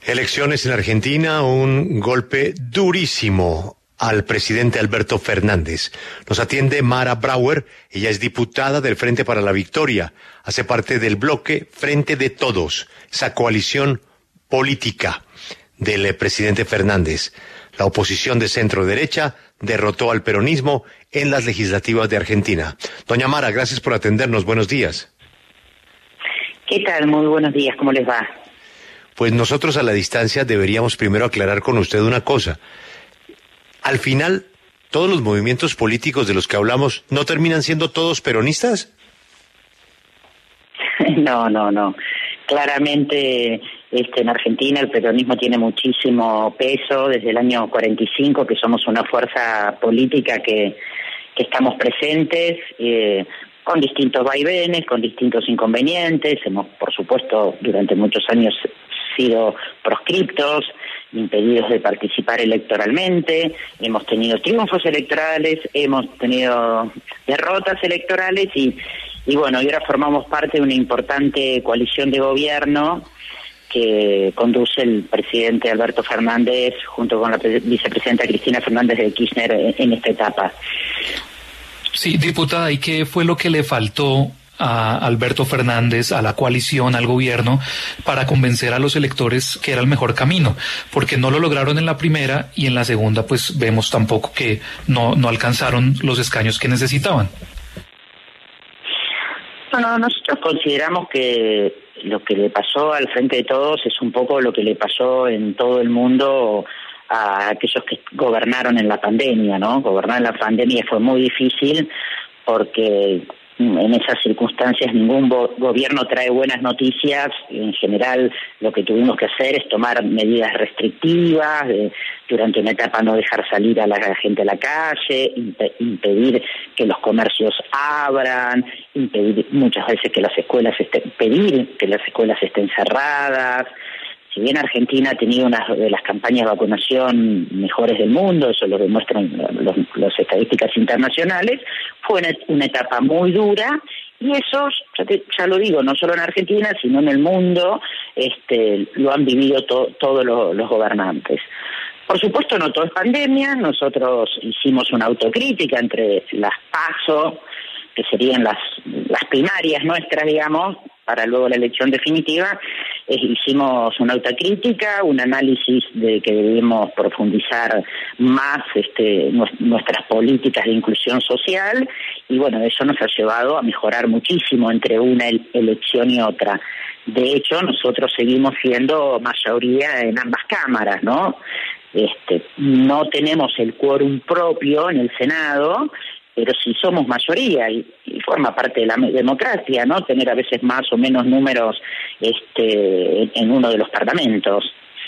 Elecciones en Argentina, un golpe durísimo al presidente Alberto Fernández. Nos atiende Mara Brauer, ella es diputada del Frente para la Victoria, hace parte del bloque Frente de Todos, esa coalición política del presidente Fernández. La oposición de centro-derecha derrotó al peronismo en las legislativas de Argentina. Doña Mara, gracias por atendernos, buenos días. ¿Qué tal? Muy buenos días, ¿cómo les va? Pues nosotros a la distancia deberíamos primero aclarar con usted una cosa. Al final, ¿todos los movimientos políticos de los que hablamos no terminan siendo todos peronistas? No. Claramente, en Argentina el peronismo tiene muchísimo peso desde el año 45, que somos una fuerza política que estamos presentes, con distintos vaivenes, con distintos inconvenientes. Hemos, por supuesto, durante muchos años sido proscriptos, impedidos de participar electoralmente, hemos tenido triunfos electorales, hemos tenido derrotas electorales y bueno, y ahora formamos parte de una importante coalición de gobierno que conduce el presidente Alberto Fernández junto con la vicepresidenta Cristina Fernández de Kirchner en esta etapa. Sí, diputada, ¿y qué fue lo que le faltó a Alberto Fernández, a la coalición, al gobierno, para convencer a los electores que era el mejor camino? Porque no lo lograron en la primera y en la segunda pues vemos tampoco que no alcanzaron los escaños que necesitaban. Bueno, nosotros consideramos que lo que le pasó al Frente de Todos es un poco lo que le pasó en todo el mundo a aquellos que gobernaron en la pandemia, ¿no? Gobernar en la pandemia fue muy difícil porque en esas circunstancias ningún gobierno trae buenas noticias. En general lo que tuvimos que hacer es tomar medidas restrictivas, durante una etapa no dejar salir a la gente a la calle, impedir que los comercios abran, impedir muchas veces que las escuelas pedir que las escuelas estén cerradas. Si bien Argentina ha tenido una de las campañas de vacunación mejores del mundo, eso lo demuestran las estadísticas internacionales, fue una etapa muy dura y eso, ya lo digo, no solo en Argentina, sino en el mundo, lo han vivido todos los gobernantes. Por supuesto, no todo es pandemia, nosotros hicimos una autocrítica entre las PASO, que serían las primarias nuestras, digamos, para luego la elección definitiva. Hicimos una autocrítica, un análisis de que debemos profundizar más nuestras políticas de inclusión social y bueno, eso nos ha llevado a mejorar muchísimo entre una elección y otra. De hecho, nosotros seguimos siendo mayoría en ambas cámaras, ¿no? No tenemos el quórum propio en el Senado, pero sí somos mayoría y forma parte de la democracia, ¿no? Tener a veces más o menos números en uno de los parlamentos.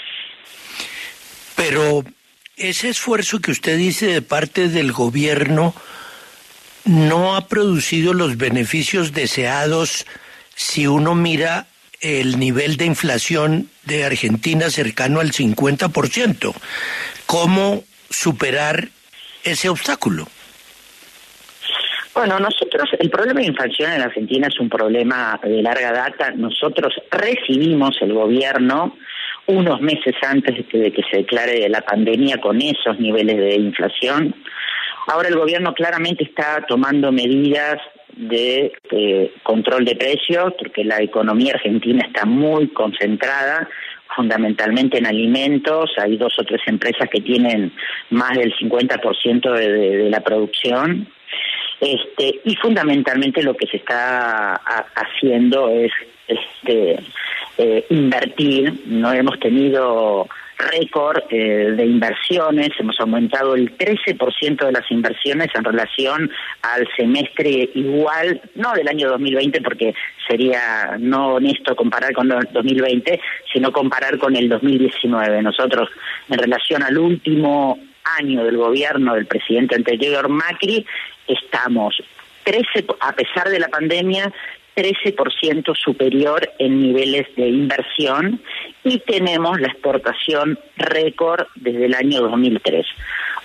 Pero ese esfuerzo que usted dice de parte del gobierno no ha producido los beneficios deseados si uno mira el nivel de inflación de Argentina cercano al 50%. ¿Cómo superar ese obstáculo? Bueno, el problema de inflación en Argentina es un problema de larga data. Nosotros recibimos el gobierno unos meses antes de que se declare la pandemia con esos niveles de inflación. Ahora el gobierno claramente está tomando medidas de control de precios, porque la economía argentina está muy concentrada, fundamentalmente en alimentos. Hay 2 o 3 empresas que tienen más del 50% de la producción. Y fundamentalmente lo que se está haciendo es invertir. No hemos tenido récord de inversiones, hemos aumentado el 13% de las inversiones en relación al semestre igual, no del año 2020, porque sería no honesto comparar con el 2020, sino comparar con el 2019. Nosotros, en relación al último año del gobierno del presidente anterior Macri, estamos 13, a pesar de la pandemia, 13% superior en niveles de inversión y tenemos la exportación récord desde el año 2003.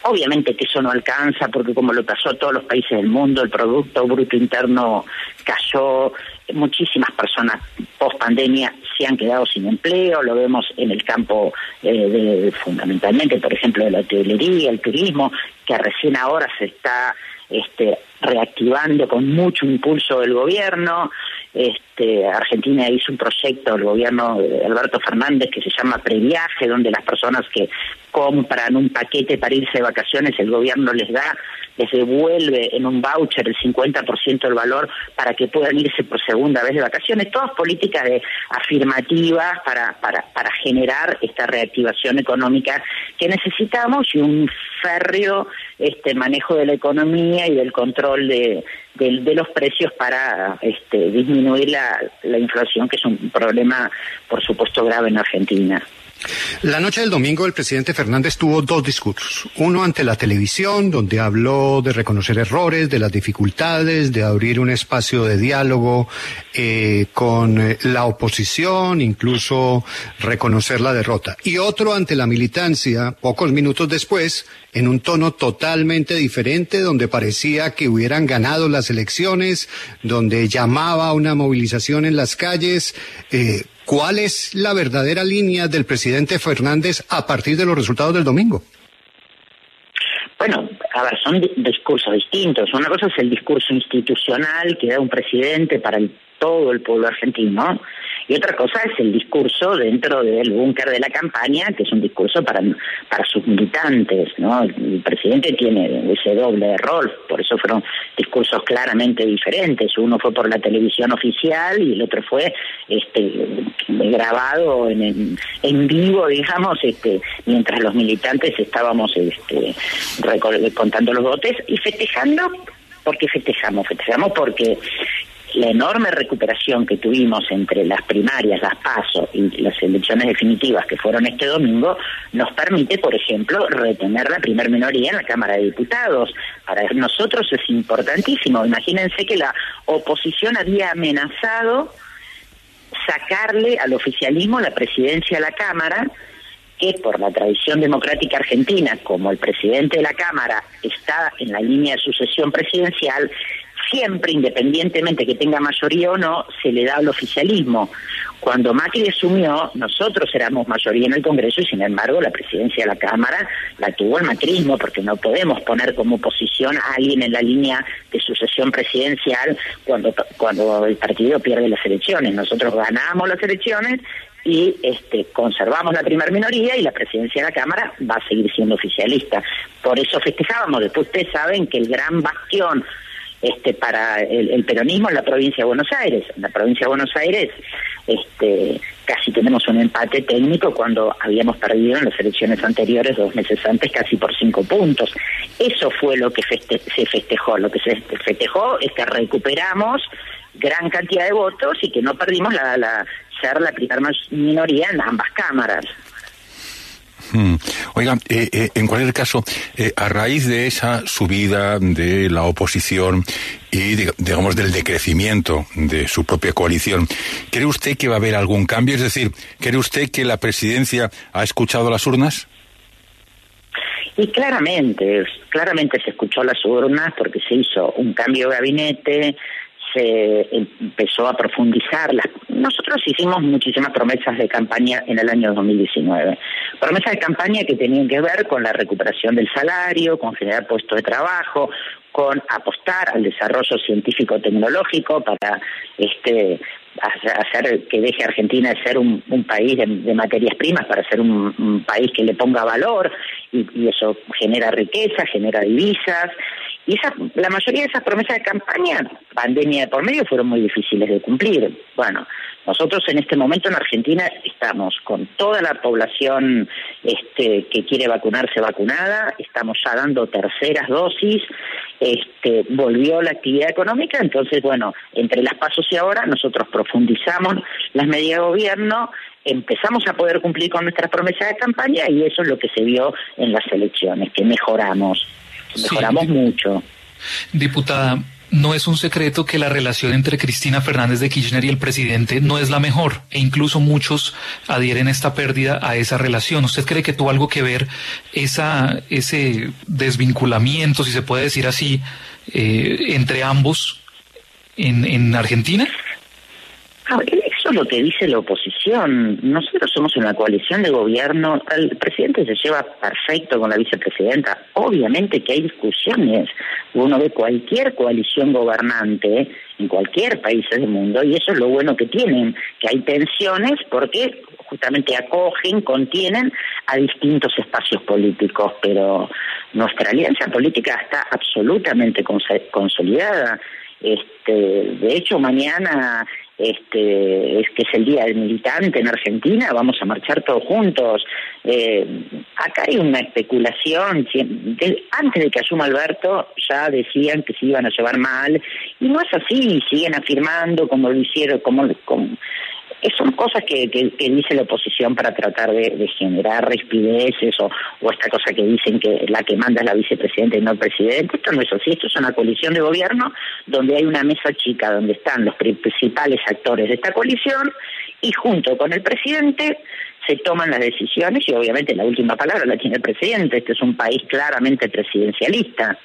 Obviamente que eso no alcanza, porque como lo pasó a todos los países del mundo, el Producto Bruto Interno cayó, muchísimas personas post pandemia se han quedado sin empleo, lo vemos en el campo fundamentalmente, por ejemplo, de la hotelería, el turismo, que recién ahora se está reactivando con mucho impulso del gobierno. Argentina hizo un proyecto del gobierno de Alberto Fernández que se llama Previaje, donde las personas que compran un paquete para irse de vacaciones, el gobierno les devuelve en un voucher el 50% del valor para que puedan irse por segunda vez de vacaciones. Todas políticas afirmativas para generar esta reactivación económica que necesitamos, y un férreo manejo de la economía y del control de los precios para disminuir la inflación, que es un problema, por supuesto, grave en Argentina. La noche del domingo el presidente Fernández tuvo dos discursos. Uno ante la televisión, donde habló de reconocer errores, de las dificultades, de abrir un espacio de diálogo con la oposición, incluso reconocer la derrota. Y otro ante la militancia, pocos minutos después, en un tono totalmente diferente, donde parecía que hubieran ganado las elecciones, donde llamaba a una movilización en las calles. ¿Cuál es la verdadera línea del presidente Fernández a partir de los resultados del domingo? Bueno, a ver, son discursos distintos. Una cosa es el discurso institucional que da un presidente para todo el pueblo argentino, y otra cosa es el discurso dentro del búnker de la campaña, que es un discurso para sus militantes, ¿no? El presidente tiene ese doble rol, por eso fueron discursos claramente diferentes. Uno fue por la televisión oficial y el otro fue grabado en vivo, digamos, mientras los militantes estábamos contando los votos y festejando. ¿Por qué festejamos? Festejamos porque la enorme recuperación que tuvimos entre las primarias, las PASO y las elecciones definitivas que fueron este domingo, nos permite, por ejemplo, retener la primer minoría en la Cámara de Diputados. Para nosotros es importantísimo. Imagínense que la oposición había amenazado sacarle al oficialismo la presidencia de la Cámara, que por la tradición democrática argentina, como el presidente de la Cámara está en la línea de sucesión presidencial, siempre, independientemente que tenga mayoría o no, se le da al oficialismo. Cuando Macri asumió, nosotros éramos mayoría en el Congreso y sin embargo la presidencia de la Cámara la tuvo el macrismo, porque no podemos poner como oposición a alguien en la línea de sucesión presidencial cuando el partido pierde las elecciones. Nosotros ganamos las elecciones y conservamos la primer minoría y la presidencia de la Cámara va a seguir siendo oficialista. Por eso festejábamos. Después ustedes saben que el gran bastión para el peronismo en la provincia de Buenos Aires. En la provincia de Buenos Aires casi tenemos un empate técnico cuando habíamos perdido en las elecciones anteriores 2 meses antes casi por 5 puntos. Eso fue lo que se festejó. Lo que se festejó es que recuperamos gran cantidad de votos y que no perdimos ser la primera minoría en ambas cámaras. Oiga, en cualquier caso, a raíz de esa subida de la oposición y, digamos, del decrecimiento de su propia coalición, ¿cree usted que va a haber algún cambio? Es decir, ¿cree usted que la presidencia ha escuchado las urnas? Y claramente se escuchó las urnas, porque se hizo un cambio de gabinete, se empezó a profundizar. Nosotros hicimos muchísimas promesas de campaña en el año 2019. Promesas de campaña que tenían que ver con la recuperación del salario, con generar puestos de trabajo, con apostar al desarrollo científico-tecnológico para hacer que deje a Argentina de ser un país de materias primas para ser un país que le ponga valor, y eso genera riqueza, genera divisas. Y la mayoría de esas promesas de campaña, pandemia de por medio, fueron muy difíciles de cumplir. Bueno, nosotros en este momento en Argentina estamos con toda la población que quiere vacunarse vacunada, estamos ya dando terceras dosis, volvió la actividad económica. Entonces, bueno, entre las pasos y ahora nosotros profundizamos las medidas de gobierno, empezamos a poder cumplir con nuestras promesas de campaña, y eso es lo que se vio en las elecciones, que mejoramos mucho. Diputada, no es un secreto que la relación entre Cristina Fernández de Kirchner y el presidente no es la mejor, e incluso muchos adhieren esta pérdida a esa relación. ¿Usted cree que tuvo algo que ver ese desvinculamiento, si se puede decir así, entre ambos en Argentina? A ver, eso es lo que dice la oposición. Nosotros somos una coalición de gobierno. El presidente se lleva perfecto con la vicepresidenta. Obviamente que hay discusiones. Uno ve cualquier coalición gobernante en cualquier país del mundo, y eso es lo bueno que tienen, que hay tensiones porque justamente acogen, contienen a distintos espacios políticos, pero nuestra alianza política está absolutamente consolidada. De hecho, mañana es que es el Día del Militante en Argentina, vamos a marchar todos juntos. Acá hay una especulación, antes de que asuma Alberto ya decían que se iban a llevar mal, y no es así, siguen afirmando como lo hicieron, son cosas que dice la oposición para tratar de generar rispideces o esta cosa que dicen que la que manda es la vicepresidenta y no el presidente. Esto no es así, esto es una coalición de gobierno donde hay una mesa chica donde están los principales actores de esta coalición y junto con el presidente se toman las decisiones y obviamente la última palabra la tiene el presidente. Este es un país claramente presidencialista.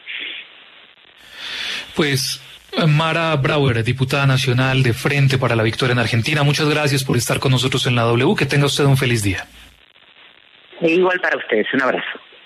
Pues Mara Brauer, diputada nacional de Frente para la Victoria en Argentina, muchas gracias por estar con nosotros en la W. Que tenga usted un feliz día. Igual para ustedes, un abrazo.